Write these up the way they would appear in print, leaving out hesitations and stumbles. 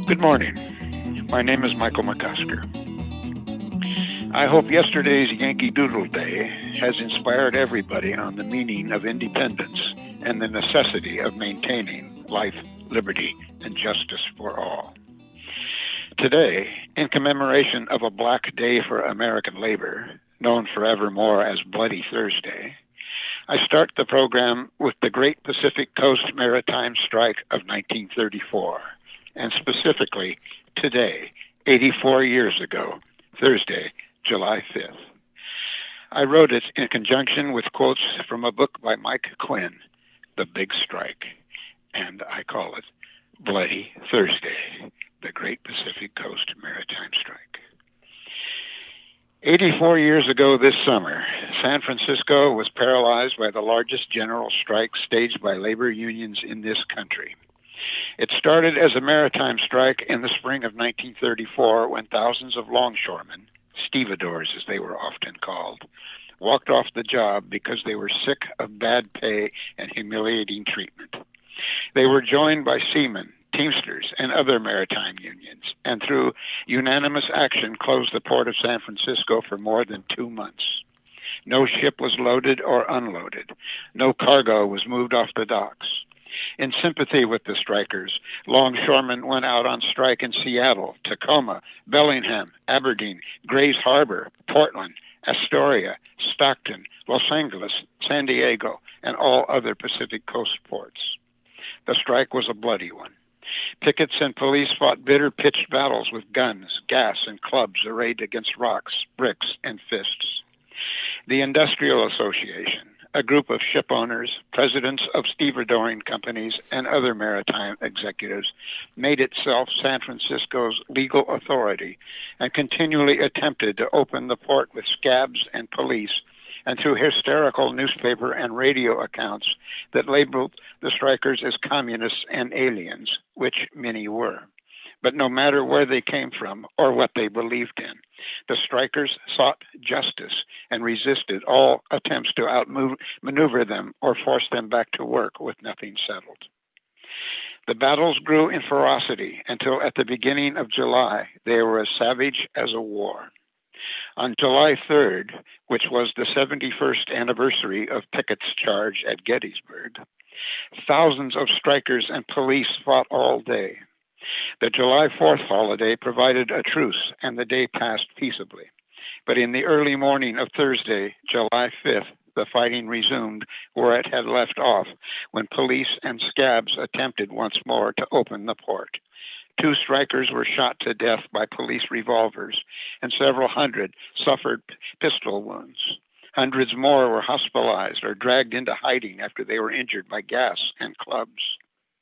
Good morning. My name is Michael McCusker. I hope yesterday's Yankee Doodle Day has inspired everybody on the meaning of independence and the necessity of maintaining life, liberty, and justice for all. Today, in commemoration of a Black Day for American labor, known forevermore as Bloody Thursday, I start the program with the Great Pacific Coast Maritime Strike of 1934, and specifically today, 84 years ago, Thursday, July 5th. I wrote it in conjunction with quotes from a book by Mike Quinn, The Big Strike, and I call it Bloody Thursday, the Great Pacific Coast Maritime Strike. 84 years ago this summer, San Francisco was paralyzed by the largest general strike staged by labor unions in this country. It started as a maritime strike in the spring of 1934 when thousands of longshoremen, stevedores as they were often called, walked off the job because they were sick of bad pay and humiliating treatment. They were joined by seamen, Teamsters, and other maritime unions, and through unanimous action closed the port of San Francisco for more than 2 months. No ship was loaded or unloaded. No cargo was moved off the docks. In sympathy with the strikers, longshoremen went out on strike in Seattle, Tacoma, Bellingham, Aberdeen, Grays Harbor, Portland, Astoria, Stockton, Los Angeles, San Diego, and all other Pacific Coast ports. The strike was a bloody one. Pickets and police fought bitter pitched battles with guns, gas, and clubs arrayed against rocks, bricks, and fists. The Industrial Association, a group of ship owners, presidents of stevedoring companies, and other maritime executives, made itself San Francisco's legal authority and continually attempted to open the port with scabs and police, and through hysterical newspaper and radio accounts that labeled the strikers as communists and aliens, which many were. But no matter where they came from or what they believed in, the strikers sought justice and resisted all attempts to outmaneuver them or force them back to work with nothing settled. The battles grew in ferocity until at the beginning of July, they were as savage as a war. On July 3rd, which was the 71st anniversary of Pickett's charge at Gettysburg, thousands of strikers and police fought all day. The July 4th holiday provided a truce, and the day passed peaceably. But in the early morning of Thursday, July 5th, the fighting resumed where it had left off when police and scabs attempted once more to open the port. 2 strikers were shot to death by police revolvers, and several hundred suffered pistol wounds. Hundreds more were hospitalized or dragged into hiding after they were injured by gas and clubs.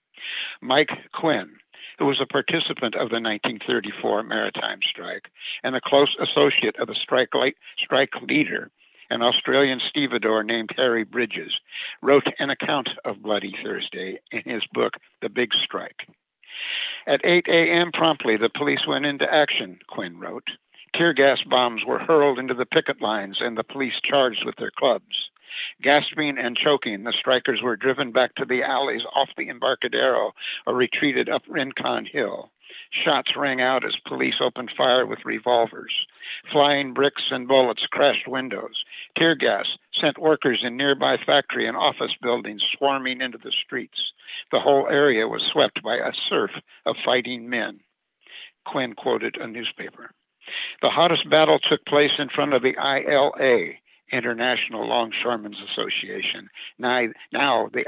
Mike Quinn, who was a participant of the 1934 maritime strike and a close associate of the strike leader, an Australian stevedore named Harry Bridges, wrote an account of Bloody Thursday in his book, The Big Strike. At 8 a.m. promptly, the police went into action, Quinn wrote. Tear gas bombs were hurled into the picket lines and the police charged with their clubs. Gasping and choking, the strikers were driven back to the alleys off the Embarcadero or retreated up Rincon Hill. Shots rang out as police opened fire with revolvers. Flying bricks and bullets crashed windows. Tear gas sent workers in nearby factory and office buildings swarming into the streets. The whole area was swept by a surf of fighting men. Quinn quoted a newspaper. The hottest battle took place in front of the ILA, International Longshoremen's Association, now the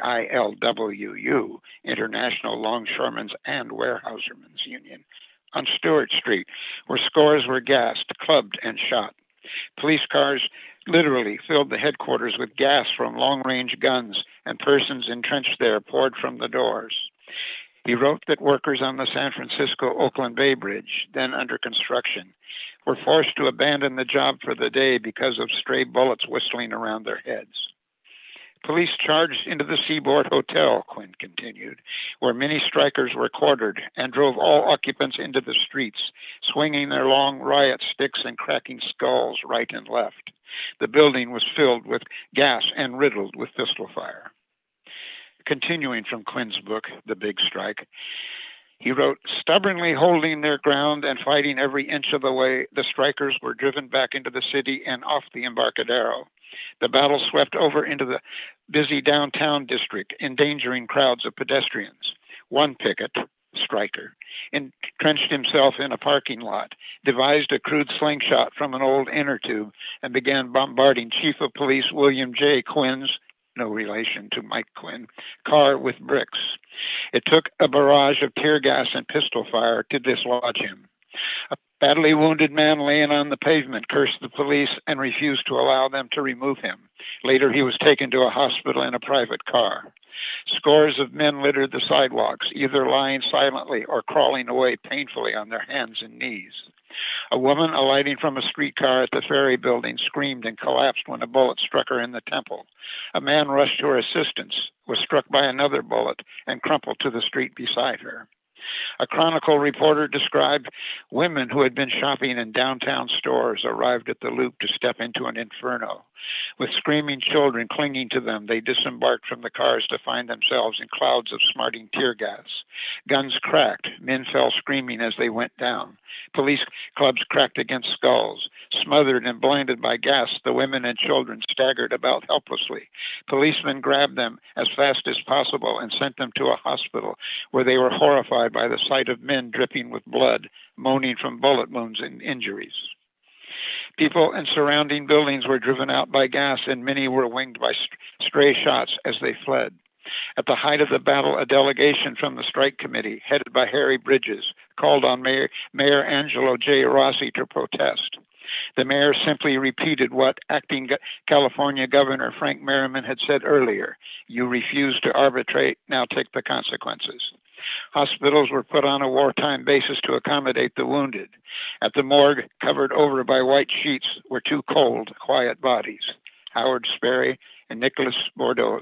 ILWU, International Longshoremen's and Warehousermen's Union, on Stewart Street, where scores were gassed, clubbed, and shot. Police cars literally filled the headquarters with gas from long-range guns, and persons entrenched there poured from the doors. He wrote that workers on the San Francisco-Oakland Bay Bridge, then under construction, were forced to abandon the job for the day because of stray bullets whistling around their heads. Police charged into the Seaboard Hotel, Quinn continued, where many strikers were quartered, and drove all occupants into the streets, swinging their long riot sticks and cracking skulls right and left. The building was filled with gas and riddled with pistol fire. Continuing from Quinn's book, The Big Strike, He wrote, stubbornly holding their ground and fighting every inch of the way, the strikers were driven back into the city and off the Embarcadero. The battle swept over into the busy downtown district, endangering crowds of pedestrians. One picket, striker, entrenched himself in a parking lot, devised a crude slingshot from an old inner tube, and began bombarding Chief of Police William J. Quinn's, no relation to Mike Quinn, car with bricks. It took a barrage of tear gas and pistol fire to dislodge him. A badly wounded man laying on the pavement cursed the police and refused to allow them to remove him. Later, he was taken to a hospital in a private car. Scores of men littered the sidewalks, either lying silently or crawling away painfully on their hands and knees. A woman alighting from a streetcar at the ferry building screamed and collapsed when a bullet struck her in the temple. A man rushed to her assistance, was struck by another bullet, and crumpled to the street beside her. A Chronicle reporter described women who had been shopping in downtown stores arrived at the Loop to step into an inferno. With screaming children clinging to them, they disembarked from the cars to find themselves in clouds of smarting tear gas. Guns cracked. Men fell screaming as they went down. Police clubs cracked against skulls. Smothered and blinded by gas, the women and children staggered about helplessly. Policemen grabbed them as fast as possible and sent them to a hospital where they were horrified by the sight of men dripping with blood, moaning from bullet wounds and injuries. People in surrounding buildings were driven out by gas, and many were winged by stray shots as they fled. At the height of the battle, a delegation from the strike committee, headed by Harry Bridges, called on Mayor Angelo J. Rossi to protest. The mayor simply repeated what acting California Governor Frank Merriman had said earlier: "You refuse to arbitrate, now take the consequences." Hospitals were put on a wartime basis to accommodate the wounded. At the morgue, covered over by white sheets, were two cold, quiet bodies, Howard Sperry and Nicholas Bordeaux.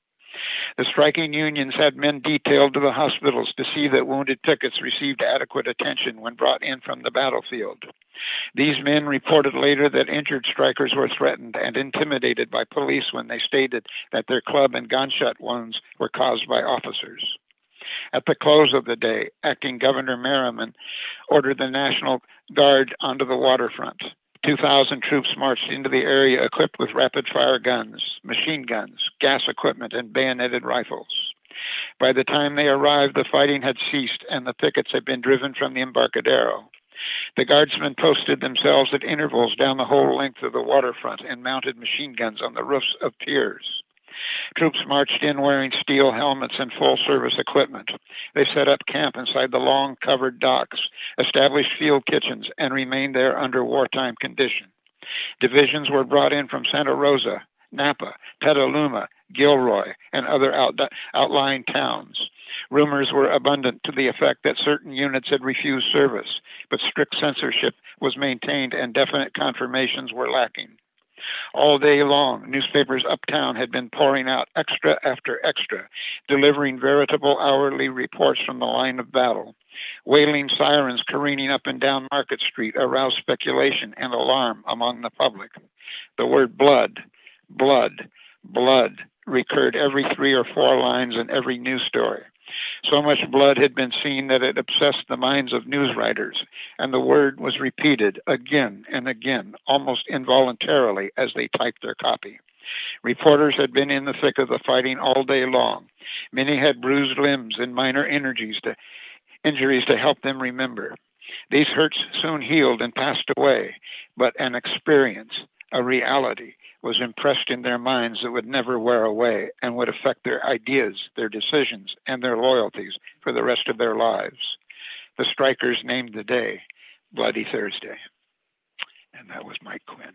The striking unions had men detailed to the hospitals to see that wounded pickets received adequate attention when brought in from the battlefield. These men reported later that injured strikers were threatened and intimidated by police when they stated that their club and gunshot wounds were caused by officers. At the close of the day, acting Governor Merriman ordered the National Guard onto the waterfront. 2,000 troops marched into the area equipped with rapid-fire guns, machine guns, gas equipment, and bayoneted rifles. By the time they arrived, the fighting had ceased and the pickets had been driven from the Embarcadero. The guardsmen posted themselves at intervals down the whole length of the waterfront and mounted machine guns on the roofs of piers. Troops marched in wearing steel helmets and full-service equipment. They set up camp inside the long covered docks, established field kitchens, and remained there under wartime condition. Divisions were brought in from Santa Rosa, Napa, Petaluma, Gilroy, and other outlying towns. Rumors were abundant to the effect that certain units had refused service, but strict censorship was maintained and definite confirmations were lacking. All day long, newspapers uptown had been pouring out extra after extra, delivering veritable hourly reports from the line of battle. Wailing sirens careening up and down Market Street aroused speculation and alarm among the public. The word blood, blood, blood recurred every 3 or 4 lines in every news story. So much blood had been seen that it obsessed the minds of news writers, and the word was repeated again and again, almost involuntarily, as they typed their copy. Reporters had been in the thick of the fighting all day long. Many had bruised limbs and minor injuries to help them remember. These hurts soon healed and passed away, but an experience, a reality, was impressed in their minds that would never wear away and would affect their ideas, their decisions, and their loyalties for the rest of their lives. The strikers named the day Bloody Thursday. And that was Mike Quinn.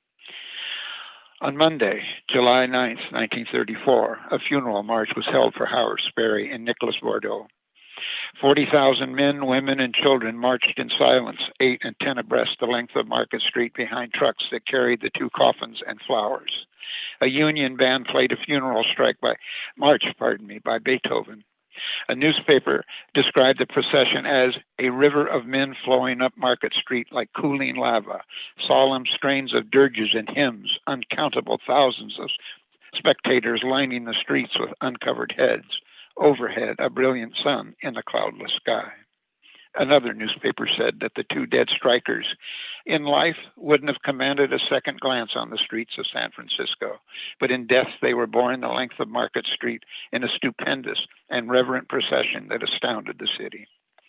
On Monday, July 9th, 1934, a funeral march was held for Howard Sperry and Nicholas Bordeaux. 40,000 men, women, and children marched in silence, 8 and 10 abreast the length of Market Street behind trucks that carried the 2 coffins and flowers. A union band played a funeral march by Beethoven. A newspaper described the procession as a river of men flowing up Market Street like cooling lava, solemn strains of dirges and hymns, uncountable thousands of spectators lining the streets with uncovered heads. overhead a brilliant sun in a cloudless sky. Another newspaper said that the two dead strikers in life wouldn't have commanded a second glance on the streets of San Francisco, but in death they were borne the length of Market Street in a stupendous and reverent procession that astounded the city.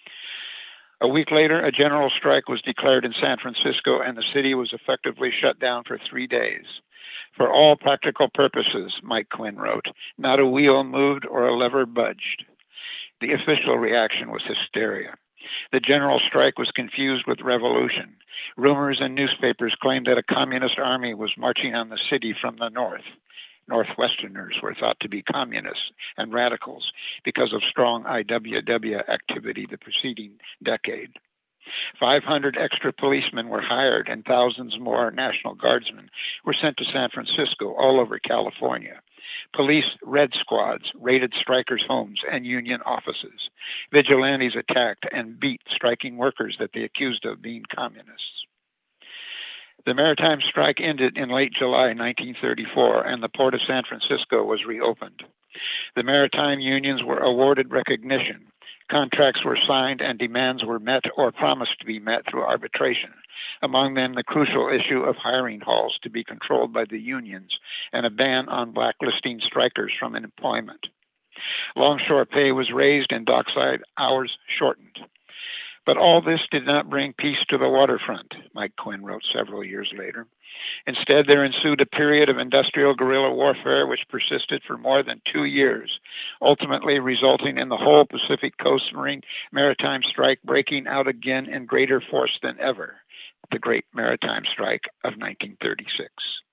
A week later, a general strike was declared in San Francisco, and the city was effectively shut down for 3 days. For all practical purposes, Mike Quinn wrote, not a wheel moved or a lever budged. The official reaction was hysteria. The general strike was confused with revolution. Rumors and newspapers claimed that a communist army was marching on the city from the north. Northwesterners were thought to be communists and radicals because of strong IWW activity the preceding decade. 500 extra policemen were hired and thousands more National Guardsmen were sent to San Francisco, all over California. Police red squads raided strikers' homes and union offices. Vigilantes attacked and beat striking workers that they accused of being communists. The maritime strike ended in late July 1934, and the port of San Francisco was reopened. The maritime unions were awarded recognition. Contracts were signed and demands were met or promised to be met through arbitration, among them the crucial issue of hiring halls to be controlled by the unions and a ban on blacklisting strikers from employment. Longshore pay was raised and dockside hours shortened. But all this did not bring peace to the waterfront, Mike Quinn wrote several years later. Instead, there ensued a period of industrial guerrilla warfare which persisted for more than 2 years, ultimately resulting in the whole Pacific Coast Maritime Strike breaking out again in greater force than ever, the Great Maritime Strike of 1936.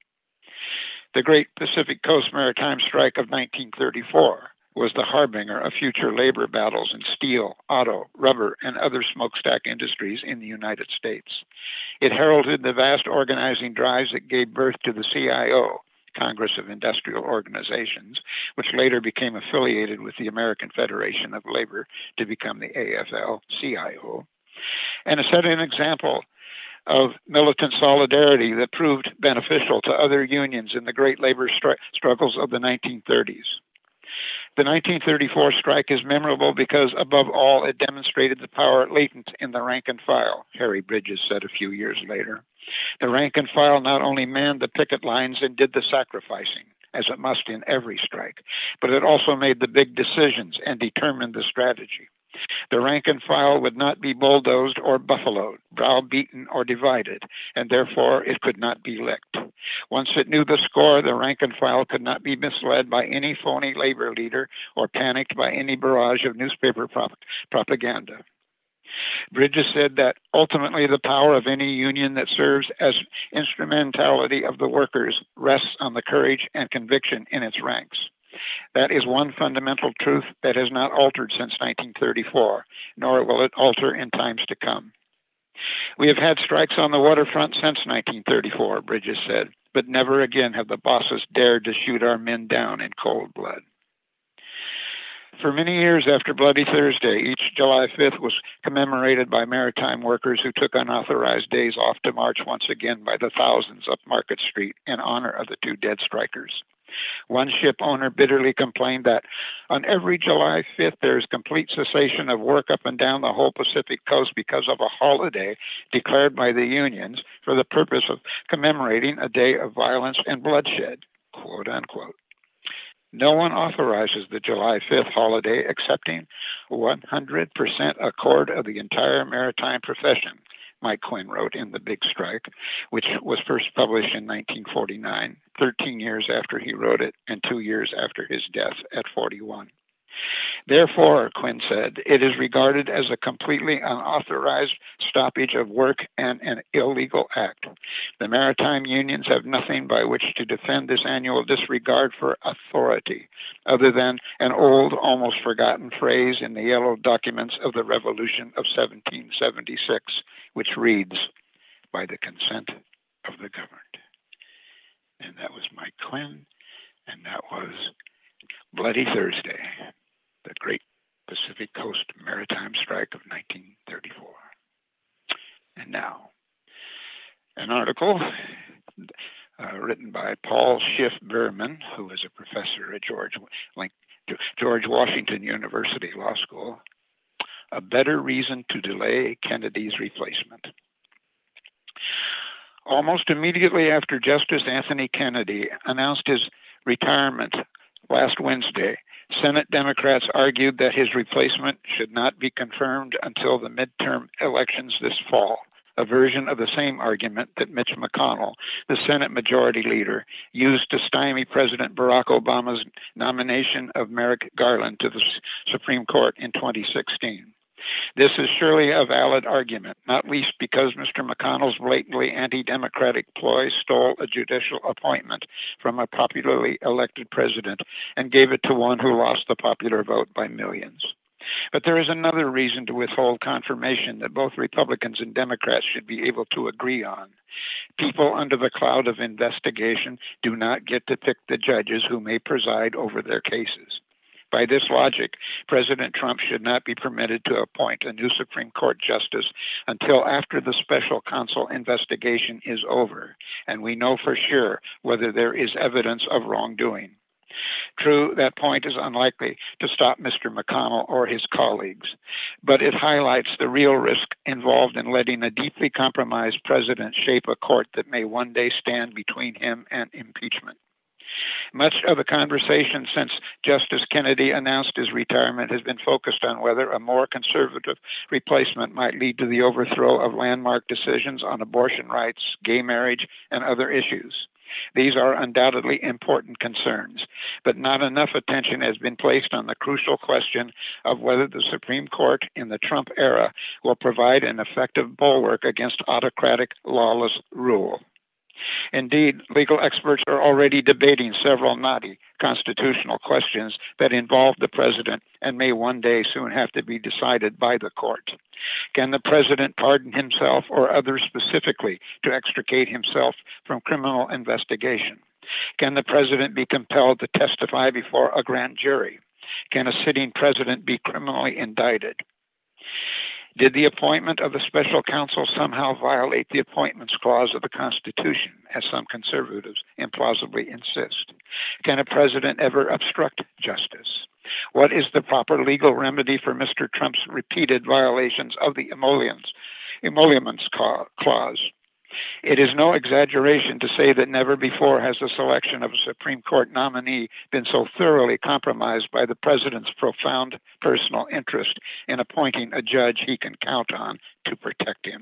The Great Pacific Coast Maritime Strike of 1934 was the harbinger of future labor battles in steel, auto, rubber, and other smokestack industries in the United States. It heralded the vast organizing drives that gave birth to the CIO, Congress of Industrial Organizations, which later became affiliated with the American Federation of Labor to become the AFL-CIO, and it set an example of militant solidarity that proved beneficial to other unions in the great labor struggles of the 1930s. The 1934 strike is memorable because, above all, it demonstrated the power latent in the rank and file, Harry Bridges said a few years later. The rank and file not only manned the picket lines and did the sacrificing, as it must in every strike, but it also made the big decisions and determined the strategy. The rank and file would not be bulldozed or buffaloed, browbeaten or divided, and therefore it could not be licked. Once it knew the score, the rank and file could not be misled by any phony labor leader or panicked by any barrage of newspaper propaganda. Bridges said that ultimately the power of any union that serves as instrumentality of the workers rests on the courage and conviction in its ranks. That is one fundamental truth that has not altered since 1934, nor will it alter in times to come. We have had strikes on the waterfront since 1934, Bridges said, but never again have the bosses dared to shoot our men down in cold blood. For many years after Bloody Thursday, each July 5th was commemorated by maritime workers who took unauthorized days off to march once again by the thousands up Market Street in honor of the two dead strikers. One ship owner bitterly complained that on every July 5th, there is complete cessation of work up and down the whole Pacific Coast because of a holiday declared by the unions for the purpose of commemorating a day of violence and bloodshed, quote unquote. No one authorizes the July 5th holiday excepting 100% accord of the entire maritime profession, Mike Quinn wrote in The Big Strike, which was first published in 1949, 13 years after he wrote it and 2 years after his death at 41. Therefore, Quinn said, it is regarded as a completely unauthorized stoppage of work and an illegal act. The maritime unions have nothing by which to defend this annual disregard for authority, other than an old, almost forgotten phrase in the yellow documents of the Revolution of 1776, which reads, by the consent of the governed. And that was Mike Quinn, and that was Bloody Thursday, the Great Pacific Coast Maritime Strike of 1934. And now, an article written by Paul Schiff Berman, who is a professor at George George Washington University Law School. A better reason to delay Kennedy's replacement. Almost immediately after Justice Anthony Kennedy announced his retirement last Wednesday, Senate Democrats argued that his replacement should not be confirmed until the midterm elections this fall, a version of the same argument that Mitch McConnell, the Senate Majority Leader, used to stymie President Barack Obama's nomination of Merrick Garland to the Supreme Court in 2016. This is surely a valid argument, not least because Mr. McConnell's blatantly anti-democratic ploy stole a judicial appointment from a popularly elected president and gave it to one who lost the popular vote by millions. But there is another reason to withhold confirmation that both Republicans and Democrats should be able to agree on. People under the cloud of investigation do not get to pick the judges who may preside over their cases. By this logic, President Trump should not be permitted to appoint a new Supreme Court justice until after the special counsel investigation is over, and we know for sure whether there is evidence of wrongdoing. True, that point is unlikely to stop Mr. McConnell or his colleagues, but it highlights the real risk involved in letting a deeply compromised president shape a court that may one day stand between him and impeachment. Much of the conversation since Justice Kennedy announced his retirement has been focused on whether a more conservative replacement might lead to the overthrow of landmark decisions on abortion rights, gay marriage, and other issues. These are undoubtedly important concerns, but not enough attention has been placed on the crucial question of whether the Supreme Court in the Trump era will provide an effective bulwark against autocratic, lawless rule. Indeed, legal experts are already debating several knotty constitutional questions that involve the president and may one day soon have to be decided by the court. Can the president pardon himself or others specifically to extricate himself from criminal investigation? Can the president be compelled to testify before a grand jury? Can a sitting president be criminally indicted? Did the appointment of the special counsel somehow violate the Appointments Clause of the Constitution, as some conservatives implausibly insist? Can a president ever obstruct justice? What is the proper legal remedy for Mr. Trump's repeated violations of the Emoluments Clause? It is no exaggeration to say that never before has the selection of a Supreme Court nominee been so thoroughly compromised by the president's profound personal interest in appointing a judge he can count on to protect him.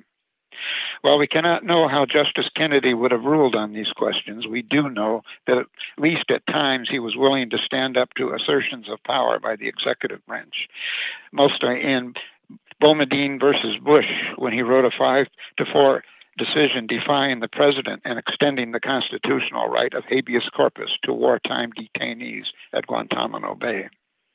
While we cannot know how Justice Kennedy would have ruled on these questions, we do know that at least at times he was willing to stand up to assertions of power by the executive branch, mostly in Boumediene versus Bush, when he wrote a 5-4 decision defying the president and extending the constitutional right of habeas corpus to wartime detainees at Guantanamo Bay.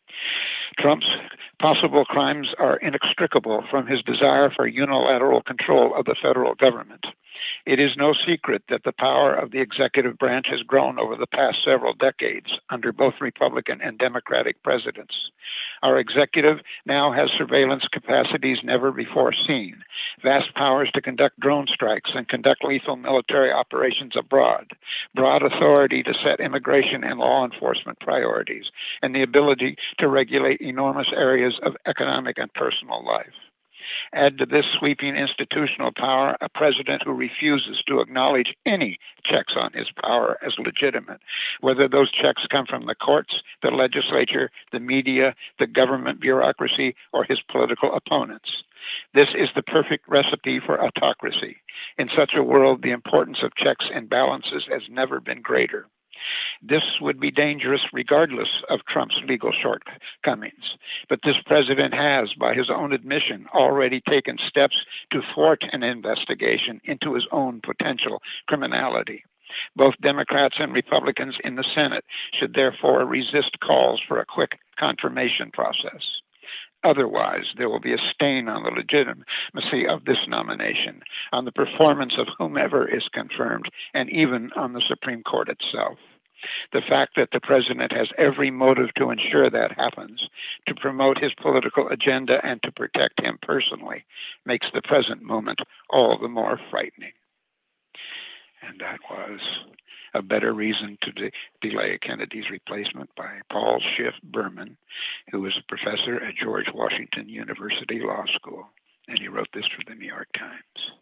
Trump's possible crimes are inextricable from his desire for unilateral control of the federal government. It is no secret that the power of the executive branch has grown over the past several decades under both Republican and Democratic presidents. Our executive now has surveillance capacities never before seen, vast powers to conduct drone strikes and conduct lethal military operations abroad, broad authority to set immigration and law enforcement priorities, and the ability to regulate enormous areas of economic and personal life. Add to this sweeping institutional power a president who refuses to acknowledge any checks on his power as legitimate, whether those checks come from the courts, the legislature, the media, the government bureaucracy, or his political opponents. This is the perfect recipe for autocracy. In such a world, the importance of checks and balances has never been greater. This would be dangerous regardless of Trump's legal shortcomings. But this president has, by his own admission, already taken steps to thwart an investigation into his own potential criminality. Both Democrats and Republicans in the Senate should therefore resist calls for a quick confirmation process. Otherwise, there will be a stain on the legitimacy of this nomination, on the performance of whomever is confirmed, and even on the Supreme Court itself. The fact that the president has every motive to ensure that happens, to promote his political agenda and to protect him personally, makes the present moment all the more frightening. And that was A Better Reason to Delay Kennedy's Replacement by Paul Schiff Berman, who was a professor at George Washington University Law School. And he wrote this for the New York Times.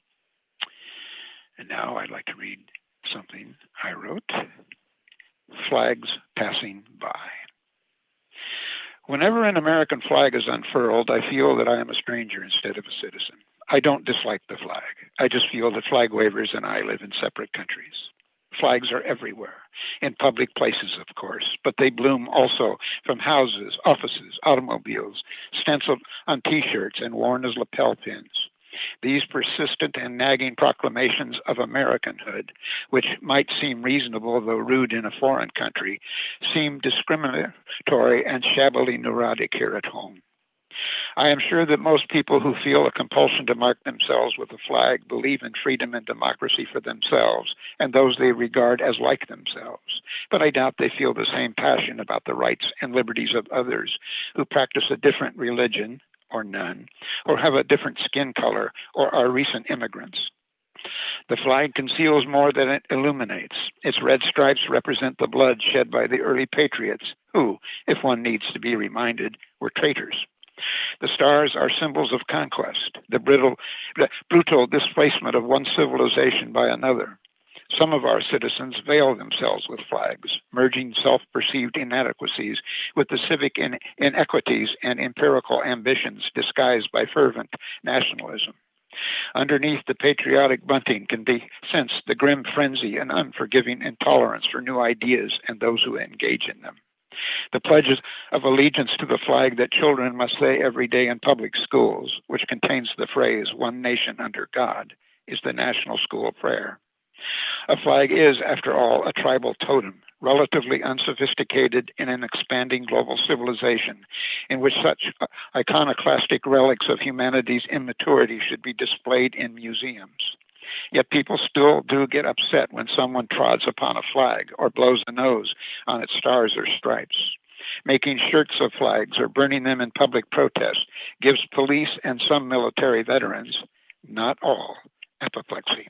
And now I'd like to read something I wrote. Flags Passing By. Whenever an American flag is unfurled, I feel that I am a stranger instead of a citizen. I don't dislike the flag. I just feel that flag wavers and I live in separate countries. Flags are everywhere, in public places, of course, but they bloom also from houses, offices, automobiles, stenciled on T-shirts and worn as lapel pins. These persistent and nagging proclamations of Americanhood, which might seem reasonable though rude in a foreign country, seem discriminatory and shabbily neurotic here at home. I am sure that most people who feel a compulsion to mark themselves with a flag believe in freedom and democracy for themselves and those they regard as like themselves. But I doubt they feel the same passion about the rights and liberties of others who practice a different religion, or none, or have a different skin color, or are recent immigrants. The flag conceals more than it illuminates. Its red stripes represent the blood shed by the early patriots, who, if one needs to be reminded, were traitors. The stars are symbols of conquest, the brutal displacement of one civilization by another. Some of our citizens veil themselves with flags, merging self-perceived inadequacies with the civic inequities and empirical ambitions disguised by fervent nationalism. Underneath the patriotic bunting can be sensed the grim frenzy and unforgiving intolerance for new ideas and those who engage in them. The pledges of allegiance to the flag that children must say every day in public schools, which contains the phrase, "One nation under God," is the national school prayer. A flag is, after all, a tribal totem, relatively unsophisticated in an expanding global civilization in which such iconoclastic relics of humanity's immaturity should be displayed in museums. Yet people still do get upset when someone trods upon a flag or blows a nose on its stars or stripes. Making shirts of flags or burning them in public protest gives police and some military veterans, not all, apoplexy.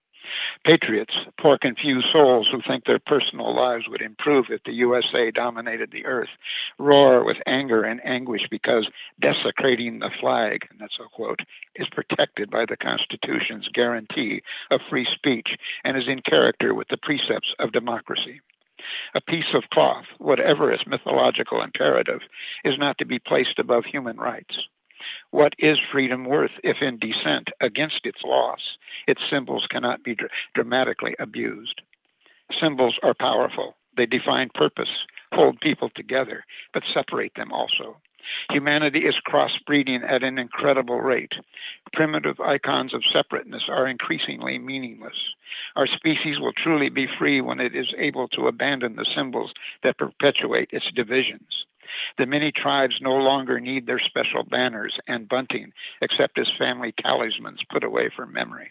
Patriots, poor confused souls who think their personal lives would improve if the USA dominated the earth, roar with anger and anguish because desecrating the flag, and that's a quote, is protected by the Constitution's guarantee of free speech and is in character with the precepts of democracy. A piece of cloth, whatever its mythological imperative, is not to be placed above human rights. What is freedom worth if in dissent against its loss, its symbols cannot be dramatically abused? Symbols are powerful. They define purpose, hold people together, but separate them also. Humanity is crossbreeding at an incredible rate. Primitive icons of separateness are increasingly meaningless. Our species will truly be free when it is able to abandon the symbols that perpetuate its divisions. The many tribes no longer need their special banners and bunting, except as family talismans put away for memory.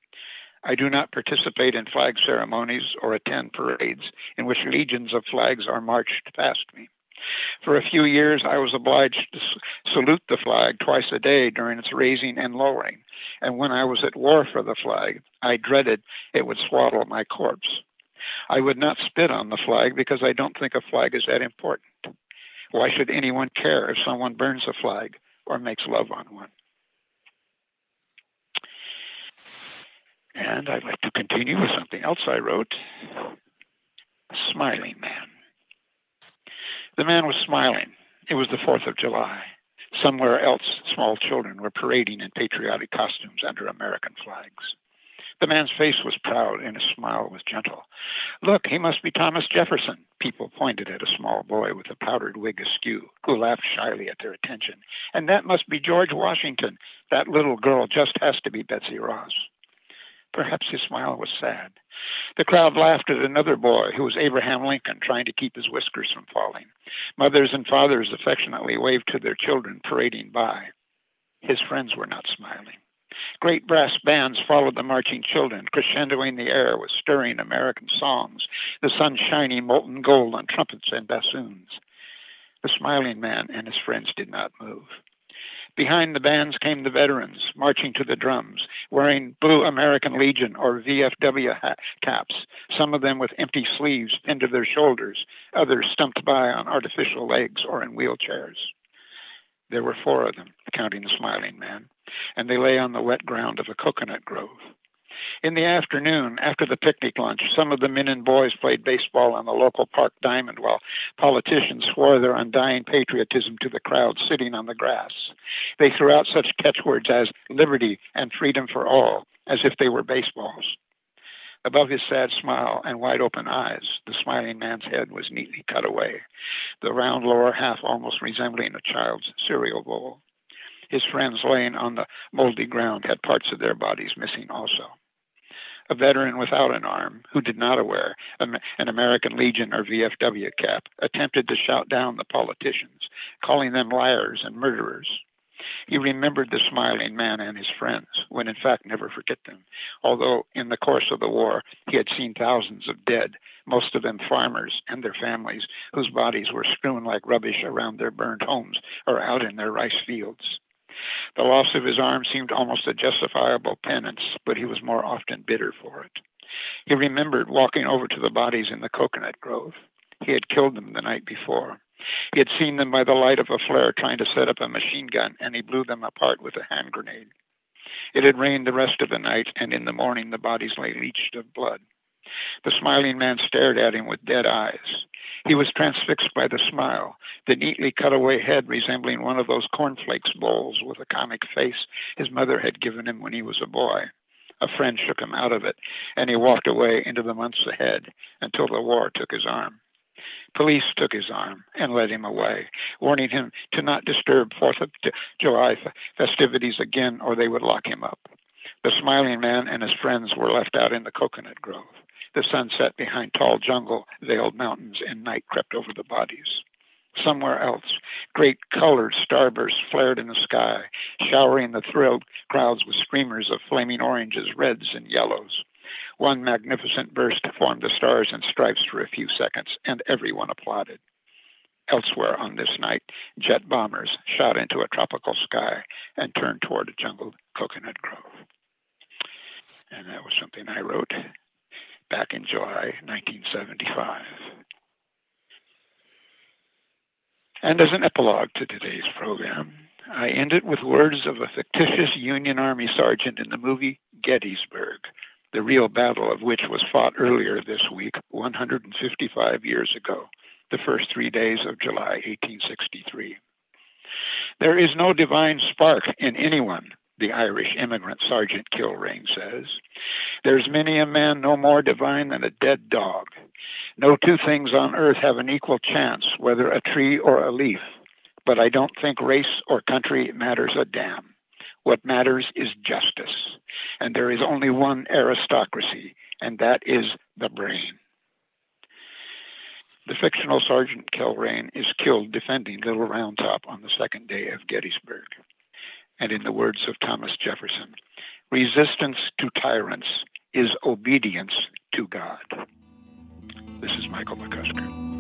I do not participate in flag ceremonies or attend parades in which legions of flags are marched past me. For a few years, I was obliged to salute the flag twice a day during its raising and lowering, and when I was at war for the flag, I dreaded it would swaddle my corpse. I would not spit on the flag because I don't think a flag is that important. Why should anyone care if someone burns a flag or makes love on one? And I'd like to continue with something else I wrote. Smiling Man. The man was smiling. It was the 4th of July. Somewhere else, small children were parading in patriotic costumes under American flags. The man's face was proud and his smile was gentle. Look, he must be Thomas Jefferson. People pointed at a small boy with a powdered wig askew, who laughed shyly at their attention. And that must be George Washington. That little girl just has to be Betsy Ross. Perhaps his smile was sad. The crowd laughed at another boy who was Abraham Lincoln, trying to keep his whiskers from falling. Mothers and fathers affectionately waved to their children parading by. His friends were not smiling. Great brass bands followed the marching children, crescendoing the air with stirring American songs, the sun shining molten gold on trumpets and bassoons. The smiling man and his friends did not move. Behind the bands came the veterans, marching to the drums, wearing blue American Legion or VFW caps, some of them with empty sleeves pinned to their shoulders, others stumped by on artificial legs or in wheelchairs. There were 4 of them, counting the smiling man, and they lay on the wet ground of a coconut grove. In the afternoon, after the picnic lunch, some of the men and boys played baseball on the local park diamond while politicians swore their undying patriotism to the crowd sitting on the grass. They threw out such catchwords as liberty and freedom for all, as if they were baseballs. Above his sad smile and wide-open eyes, the smiling man's head was neatly cut away, the round lower half almost resembling a child's cereal bowl. His friends laying on the moldy ground had parts of their bodies missing also. A veteran without an arm, who did not wear an American Legion or VFW cap, attempted to shout down the politicians, calling them liars and murderers. He remembered the smiling man and his friends, would in fact never forget them, although in the course of the war he had seen thousands of dead, most of them farmers and their families, whose bodies were strewn like rubbish around their burned homes or out in their rice fields. The loss of his arm seemed almost a justifiable penance, but he was more often bitter for it. He remembered walking over to the bodies in the coconut grove. He had killed them the night before. He had seen them by the light of a flare trying to set up a machine gun, and he blew them apart with a hand grenade. It had rained the rest of the night, and in the morning the bodies lay leached of blood. The smiling man stared at him with dead eyes. He was transfixed by the smile, the neatly cut-away head resembling one of those cornflakes bowls with a comic face his mother had given him when he was a boy. A friend shook him out of it, and he walked away into the months ahead until the war took his arm. Police took his arm and led him away, warning him to not disturb 4th of July festivities again or they would lock him up. The smiling man and his friends were left out in the coconut grove. The sun set behind tall jungle-veiled mountains, and night crept over the bodies. Somewhere else, great colored starbursts flared in the sky, showering the thrilled crowds with streamers of flaming oranges, reds, and yellows. One magnificent burst formed the stars and stripes for a few seconds, and everyone applauded. Elsewhere on this night, jet bombers shot into a tropical sky and turned toward a jungled coconut grove. And that was something I wrote back in July 1975. And as an epilogue to today's program, I end it with words of a fictitious Union Army sergeant in the movie Gettysburg, the real battle of which was fought earlier this week, 155 years ago, the first 3 days of July 1863. There is no divine spark in anyone, the Irish immigrant Sergeant Kilrain says. There's many a man no more divine than a dead dog. No 2 things on earth have an equal chance, whether a tree or a leaf. But I don't think race or country matters a damn. What matters is justice. And there is only one aristocracy, and that is the brain. The fictional Sergeant Kilrain is killed defending Little Round Top on the second day of Gettysburg. And in the words of Thomas Jefferson, resistance to tyrants is obedience to God. This is Michael McCusker.